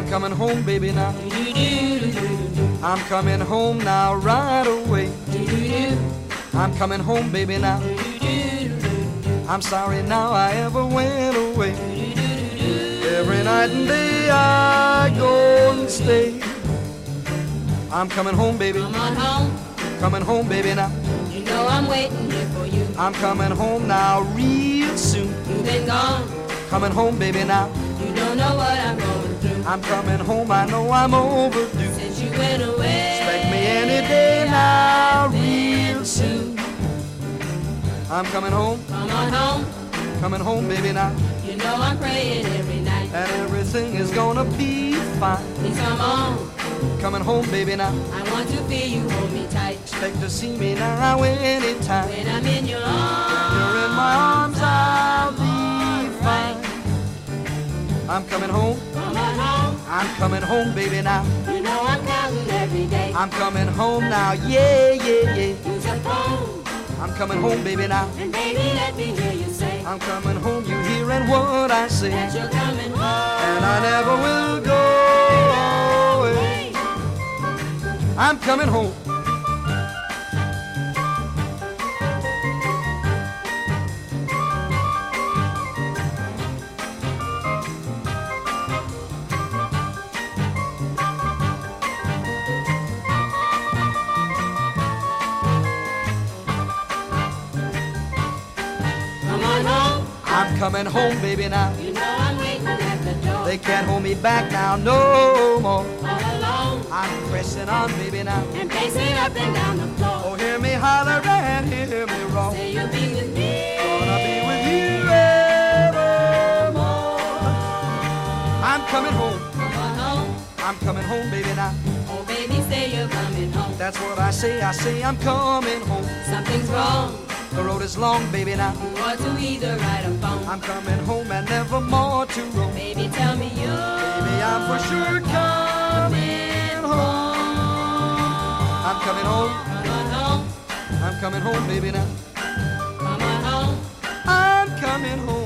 I'm coming home, baby, now. I'm coming home now, right away. I'm coming home, baby, now. I'm sorry now I ever went away. Every night and day I go and stay. I'm coming home, baby. Come on home. Coming home, baby, now. You know I'm waiting here for you. I'm coming home now real soon. You've been gone. Coming home, baby, now. You don't know what I'm going through. I'm coming home, I know I'm overdue. Since you went away. Expect me any day now real soon. I'm coming home. Come on home. Coming home, baby, now. You know I'm praying every night. And everything is gonna be fine. Please come on. Coming home, baby, now. I want to feel you hold me tight. Expect to see me now anytime. When I'm in your arms. You're in my arms, I'll be fine. I'm coming home. Come on home. I'm coming home, baby, now. You know I'm counting every day. I'm coming home now, yeah, yeah, yeah. Use your phone. I'm coming home, baby, now. And baby, let me hear you say. I'm coming home, you hearing what I say. That you're coming home. And I never will go away. I'm coming home. Come on home. I'm coming home, baby, now. You know I'm waiting at the door. They can't hold me back now no more. All alone. I'm pressing on, baby, now. And pacing up and down the floor. Oh, hear me holler and hear me roar. Say you'll be with me. Gonna be with you evermore. I'm coming home. Come on home. I'm coming home, baby, now. Oh, baby, say you're coming home. That's what I say I'm coming home. Something's wrong. The road is long, baby, now. You ought to either write a phone. I'm coming home and never more to roam. Baby, tell me you. Baby, I'm for sure coming home. I'm coming home. Come on home. I'm coming home, baby, now. Come on home. I'm coming home.